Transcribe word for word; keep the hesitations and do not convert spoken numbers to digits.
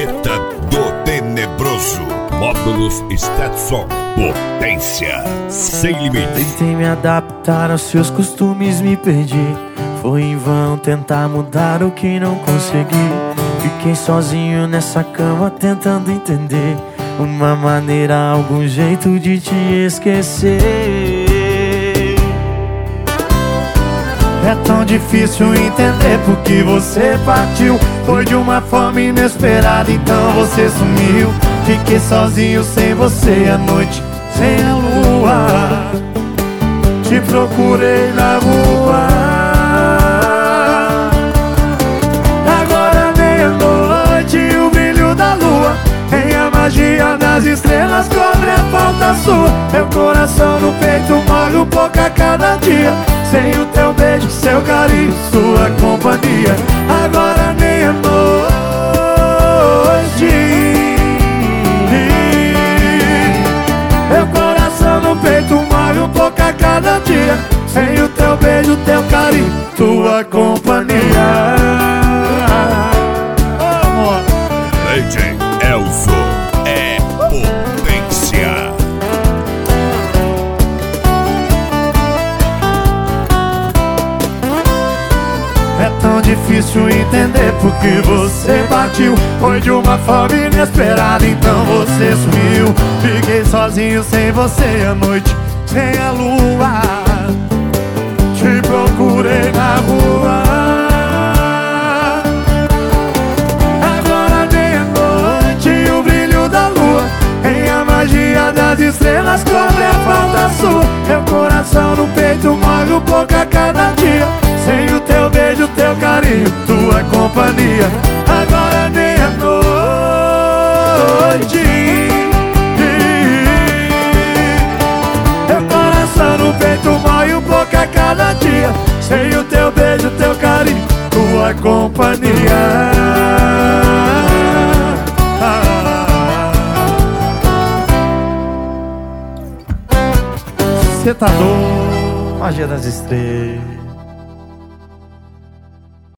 Planeta do Tenebroso. Módulos Stetson. Potência sem limite. Tentei me adaptar aos seus costumes, me perdi. Foi em vão tentar mudar o que não consegui. Fiquei sozinho nessa cama tentando entender uma maneira, algum jeito de te esquecer. É tão difícil entender porque você partiu. Foi de uma forma inesperada, então você sumiu. Fiquei sozinho sem você à noite, sem a lua. Te procurei na rua. Agora meia-noite e o brilho da lua, tem a magia das estrelas, cobre a falta sua. Meu coração no peito morre um pouco a cada dia. Sem o teu beijo, seu carinho, sua companhia. Agora meia-noite, meu coração no peito morre um pouco a cada dia. Sem o teu beijo, teu carinho, tua companhia. Lady Elzo é potência. É tão difícil entender porque você partiu. Foi de uma forma inesperada, então você sumiu. Fiquei sozinho sem você à noite, sem a lua. Te procurei na rua. Agora meia-noite e o brilho da lua, tem a magia das estrelas, cobre a falta sua. Meu coração no peito morre um pouco a cada dia. Sem o teu beijo, teu carinho, tua companhia. Agora é meia-noite, meu coração no peito morre um pouco a cada dia. Sem o teu beijo, teu carinho, tua companhia. Cê tá doido, magia das estrelas.